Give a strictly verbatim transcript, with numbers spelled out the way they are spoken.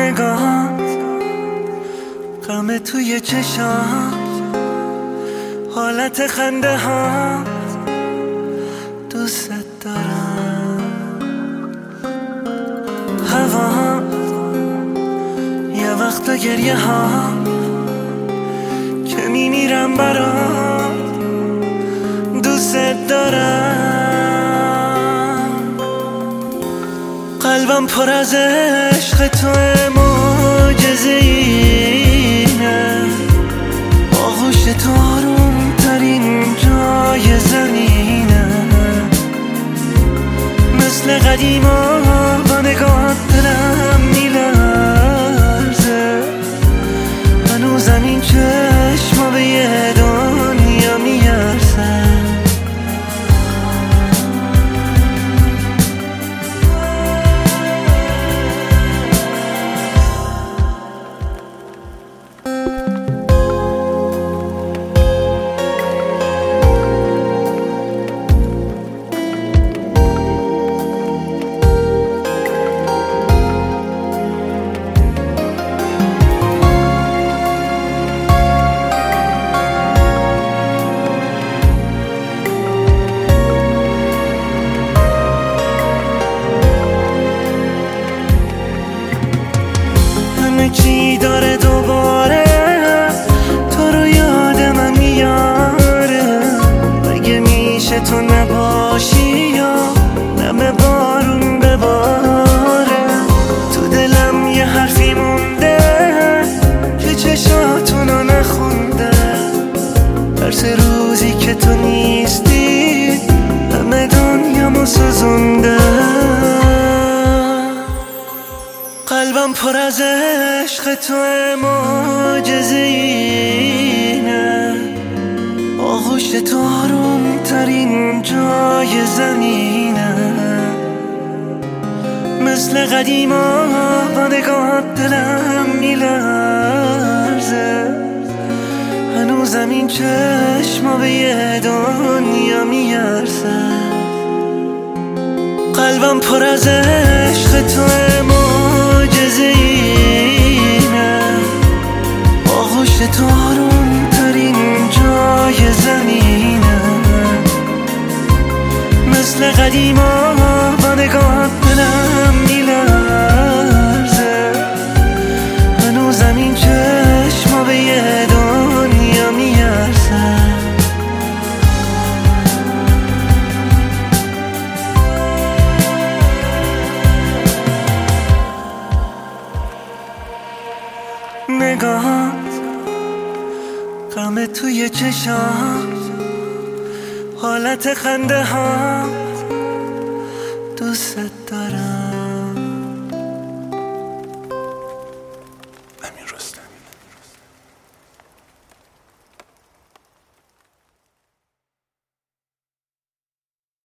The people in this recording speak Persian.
نگاهات، غم توی چشات، حالت خنده ها، دوست دارم. هوا یه وقتا گریه ها که میمیرم برات، دوست دارم. قلبم پر از عشق تو، معجزه‌اینه، آغوش تو آروم ترین جای زمینه. مثل قدیما با نگاهت دلم میلرزه، هنوزم این چشما به یه دنیا میارزه. چی داره دوباره تو رو یاد من میاره، مگه میشه تو نباشی یا نم بارون بباره. تو دلم یه حرفی مونده که چشاتونو نخونده، درس روزی که تو نیستی همه دنیامو سوزونده. قلبم پر از عشق تو، معجزه‌اینه، آغوش تو آروم ترین جای زمینه. مثل قدیما با نگاهت دلم میلرزه، هنوزم این چشما به یه دنیا میارزه. قلبم پر از عشق تو، معجزه‌اینه، آغوش تو آروم ترین جای زمینه. مثل قدیما با نگاهت دلم میلرزه، هنوزم این چشما به یه دنیا میارزه. نگاهات، غم توی چشات، حالت خنده ها، دوست دارم. امیر رستمی.